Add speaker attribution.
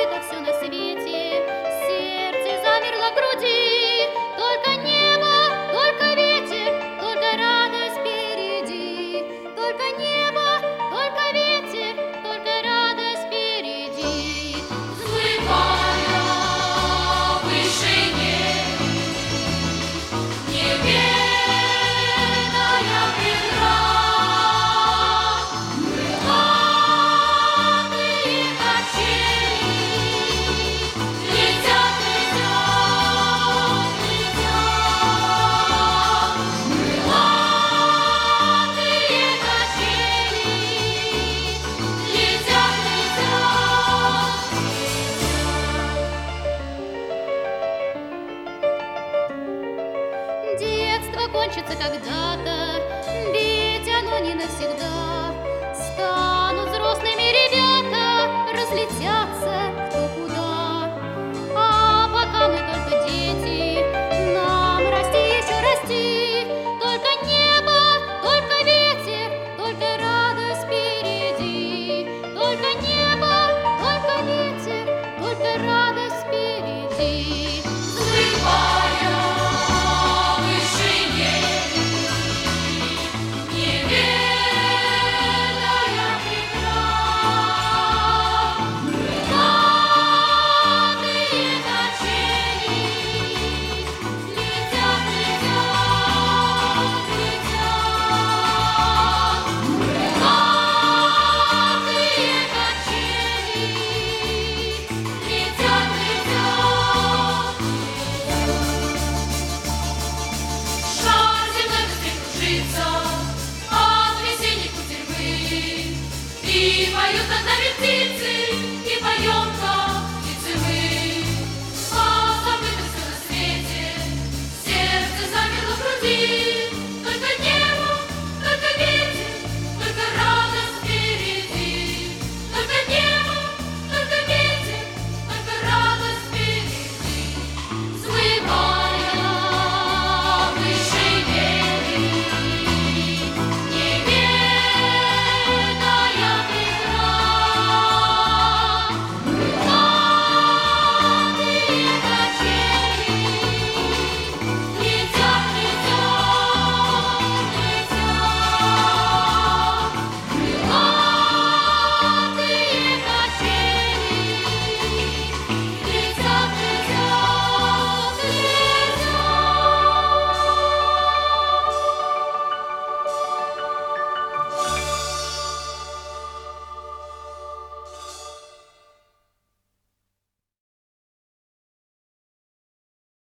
Speaker 1: забыто все на свете, сердце замерло в груди, только небо, только ветер, только радость впереди, только небо, только ветер, только радость впереди.
Speaker 2: Взмывая в вышине, неведомая преград, крылатые качели летят, летят, летят. Крылатые качели летят, летят.
Speaker 1: Детство кончится когда-то, ведь оно не навсегда. Станут взрослыми ребята, разлетятся кто куда. А пока мы только дети, нам расти еще расти. Только небо, только ветер, только радость впереди. Только небо, только ветер, только радость впереди.
Speaker 2: Взмывая в вышине, неведомая преград, крылатые качели летят, летят, летят. Крылатые качели летят, летят. Шар земной быстрей кружится от весенней кутерьмы, и поют над нами птицы.